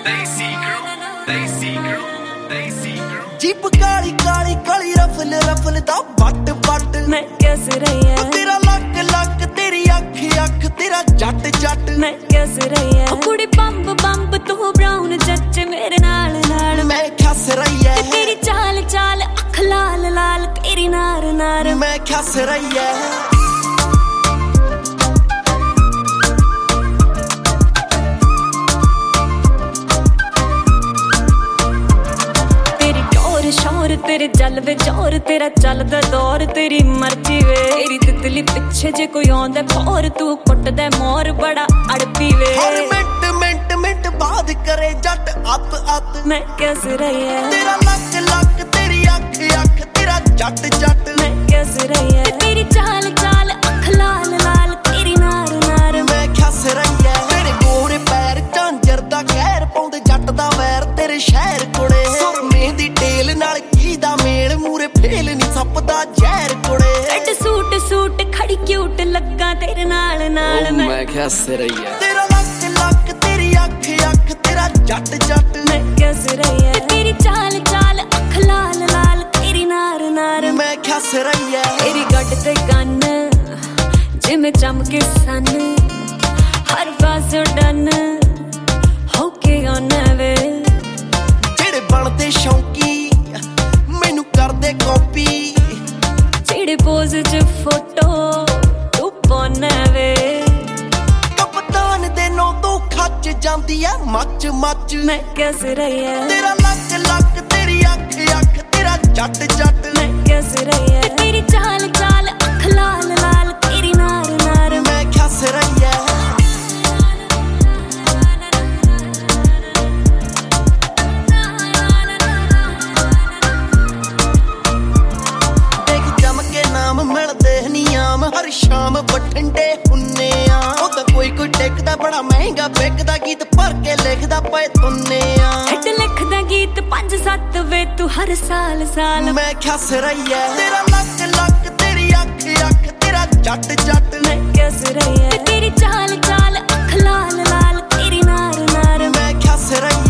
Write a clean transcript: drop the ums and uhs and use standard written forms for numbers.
jeep Kali Kali Kali रफल रफल दा but but मैं कैसे रही है तेरा लक लक तेरी अख अख तेरा जट जट मैं कैसे रही है कुड़ी बंब बंब तू ब्राउन जच मेरे नाल नाल मैं खस रही है तेरी चाल चाल अख लाल लाल तेरी नार नार मैं खस रही है शोर तेरे जल वे जोर तेरा चलदा दौर तेरी मर्जी वे तेरी तितली पिछे जे कोई आंदा खोर तू कुटदा मोर बड़ा अड़पी वे हर मिनट मिनट मिनट बाद करे जट अत अत मैं कैसे रही है तेरा लक लक तेरी अख अख तेरा जट जट मैं कैसे रही है तेरी चाल चाल अख लाल लाल तेरी नार नार मैं खस रही है तेरे गोरे पैर झांजर दा कहर पाउंदे जट दा वैर तेरे शहर कोड़े सुरमे दी टेल नाल दा मेल मूरे फेल नहीं सपदा जहर कुड़े रेड सूट सूट खड़ी क्यूट लगा तेरे नाल नाल मैं कैसे रही है तेरा लक लक तेरी अख अख तेरा जट जट मैं कैसे रही है तेरी चाल चाल अख लाल लाल तेरी नार नार मैं कैसे रही है तेरी गड्ड ते गन जिमें चमके सन हर पासों डन होके आना वे जेड़े बनते शौकी करदे कॉपी जेड़े पोज च फोटो तू पाना वे कप्तान दे नो तो खच जांदी है मच मच मैं कैसे रही है तेरा लक लक तेरी अख अख तेरा जट जट मैं कैसे रही है तेरी चाल चाल अख लाल लाल तेरी नार नार मैं कैसे रही है हर शाम बठिंडे हुन्ने आ ओदा कोई कोई टेकदा बड़ा महंगा बिकदा गीत भर के लिखदा पए तुन्ने आ हिट लिखदा गीत 5-7 वे तू हर साल साल मैं खस रही है तेरा लक लक तेरी अख अख तेरा जट जट मैं कैसे रही है तेरी चाल चाल अख लाल लाल तेरी नार नार मैं खस रही